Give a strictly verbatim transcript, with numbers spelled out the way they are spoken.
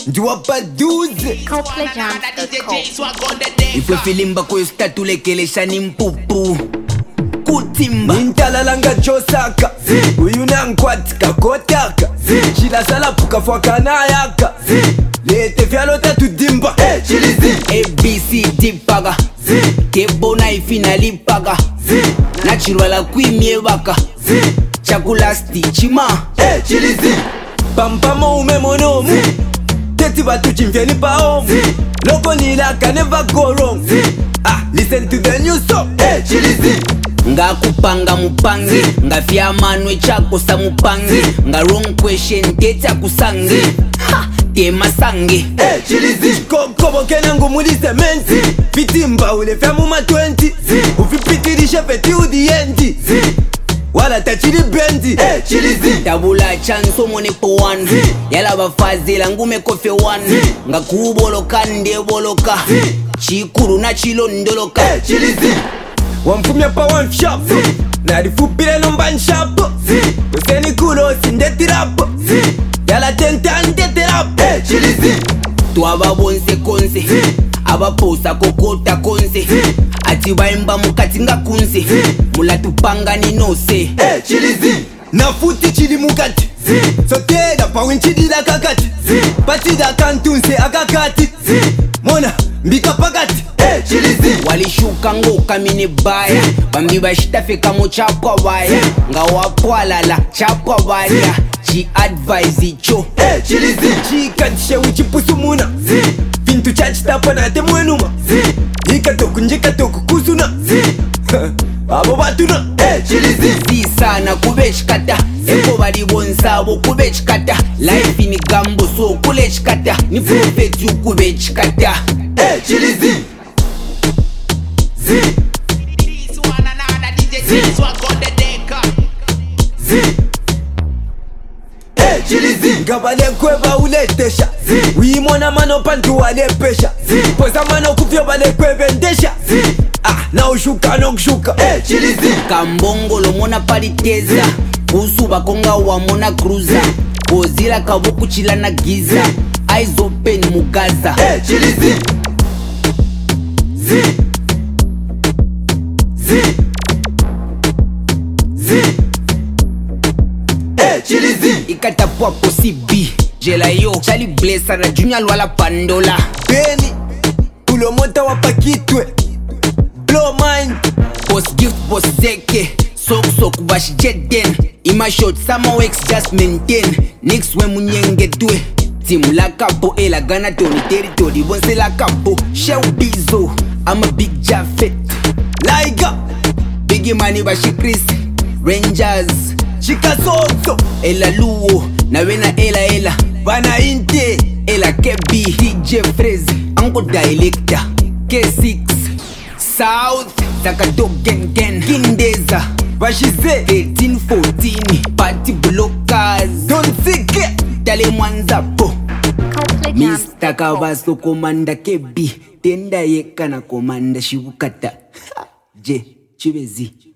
Do up a dude. Coldplay Jams dot com. If we feeling bako you start to lekelesha ni mpupu Kutimba Nintala langa chosaka Uyu na nkwatika kotaka Chila sala puka fwaka na yaka Lete fyalota tudimba Chilizi A B C D paga Kebo na ifinali paga Nachirwala kuimie baka Chakula sti chima Chilizi Pampamo umemonomu Teti batu chimfeni pa home Loko nilaka never go wrong Ah, listen to the new song Chilizi Nga kupanga mupangi Nga fia manwe chako sa mupangi Nga wrong question teta kusangi Ha, tema sangi Chilizi Kokobo kenangu muli sementi Fitimba ule fia muma twenty Ufipitirishe feti udiendi Wala tachili bendi Chilizi Tabula chanso mone po one Yala bafazela ngume kofe one Nga kuboloka nde boloka Chikuru na chilo ndoloka Chilizi Wamfumya pa one shop Narifupile nomba nshapo Yoseni kulo sindeti rapo Yala tenta ndete rapo Chilizi Tuaba bonse konse Abaposa kokota konse Ati baimba mukati nga kunse Mula tupanga ni nose Chilizi Nafuti chili mukati Soteda pa winchidi la kakati Pati da kantunse akakati Mona mbika pakati Chilizi Walishuka ngoka mini baya Bambi bashitafe kamo chapwa baya Nga wapwalala chapwa baya Chi advise icho Chilizi Chikatishe wichipusu muna Vintu chachitapa na temwenuma Ikatoku njikatoku kusuna Abo batuna Chilizi Zisana kubechikata Eko bali bonsabo kubechikata Life ni gambo so kulechikata Ni prophet yu kubechikata Chilizi Zi Chilizi Ngabale kweba uletesha Wimona mano pantu wale pesha Poza mano kufyo bale kwebe ndesha Ah, na ushuka no kushuka Chilizi Kambongo lo mona paliteza Usuba konga wa mona cruiser Kozila kabuku chila na giza Eyes open mugaza Chilizi Zi Zi Zi Chilizi Ikatapwa posibi Jela yo Chali blessa na junior wala pandola Beni Kulo monta wapakitwe Blow mind Boss gift boss zeke Sok sok bash jeden Ima shot sama wex just maintain Nix we munyenge dwe Team la capo e la gana toni territory Bonse la capo Shell bizo I'm a big Jaffet Laiga Biggie money bashi Chris Rangers Chika Soso Ela luo Na wena ela ela Bana inte Ela kebi D J Freze Anko dialecta K six South Zakato gen gen Kindeza Bashize eighteen fourteen Party blockers Don't sike Dale mwanzapo Coldplay Jams Mister Kabaso komanda kebi Tenda yeka na komanda shibukata Je Chibezi